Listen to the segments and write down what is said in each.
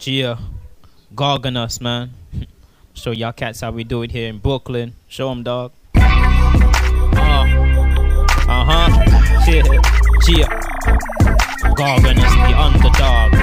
Gia, Garganus, man. Show y'all cats how we do it here in Brooklyn. Show 'em, dog. Shit. Gia, Garganus, the underdog.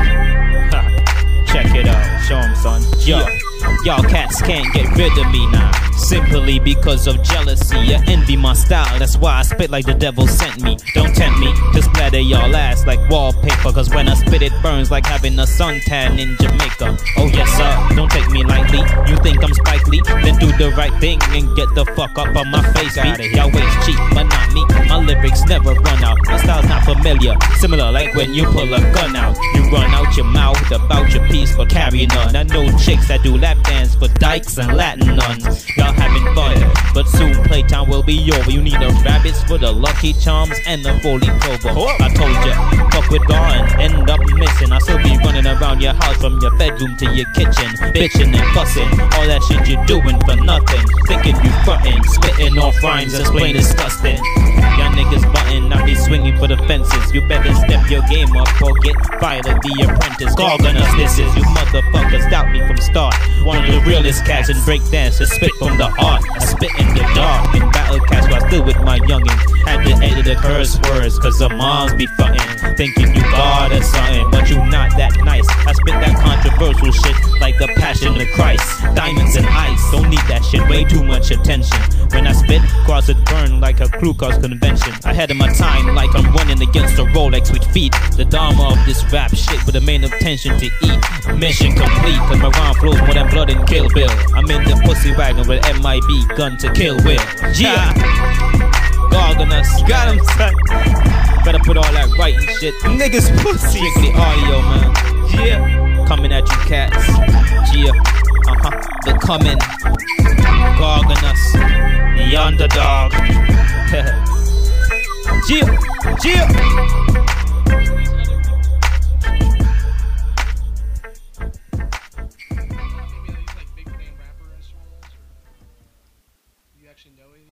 Check it out. Show 'em, son. Gia. Y'all cats can't get rid of me now, simply because of jealousy. You envy my style, that's why I spit like the devil sent me. Don't tempt me to splatter y'all ass like wallpaper, cause when I spit it burns like having a suntan in Jamaica. Oh yes sir, don't take me lightly. You think I'm Spike Lee? Then do the right thing and get the fuck up on my face. Y'all waste cheap, but not me. My lyrics never run out. My style's not familiar, similar like when you pull a gun out. You run out your mouth about your piece but carry none. I know chicks that do lap dance for dykes and Latin nuns. Y'all having fun, but soon playtime will be over. You need the rabbits for the Lucky Charms and the 4-leaf clover. I told ya, fuck with God and end up missing. I still be running around your house from your bedroom to your kitchen, bitching and fussing. All that shit you doing for nothing, thinking you frontin', spitting off rhymes that's plain disgusting. Y'all niggas button, I be swinging for the fences. You better step your game up or get fired at the apprentice. Garganus, this is you motherfuckers doubt me from start. One of the realest cats in breakdance, spit from the heart. I spit in the dark, in battle cats while still with my youngin'. Had to edit the curse words, cause the moms be frontin', thinking you God or something, but you not that nice. I spit that controversial shit like the Passion of Christ. Diamonds and ice, don't need that shit, way too much attention. When I spit, cross it burn like a Ku Klux convention. Ahead of my time, like I'm running against a Rolex with feet. The dharma of this rap shit with the main intention to eat. Mission complete, cause my rhyme flows more than blood in Kill Bill. I'm in the pussy wagon with MIB gun to kill Will. Yeah, Garganus, got him, son. Better put all that writing shit. Niggas pussy. Strictly audio, man. Yeah, coming at you cats. Yeah, the coming. Garganus, the underdog. Yeah, yeah.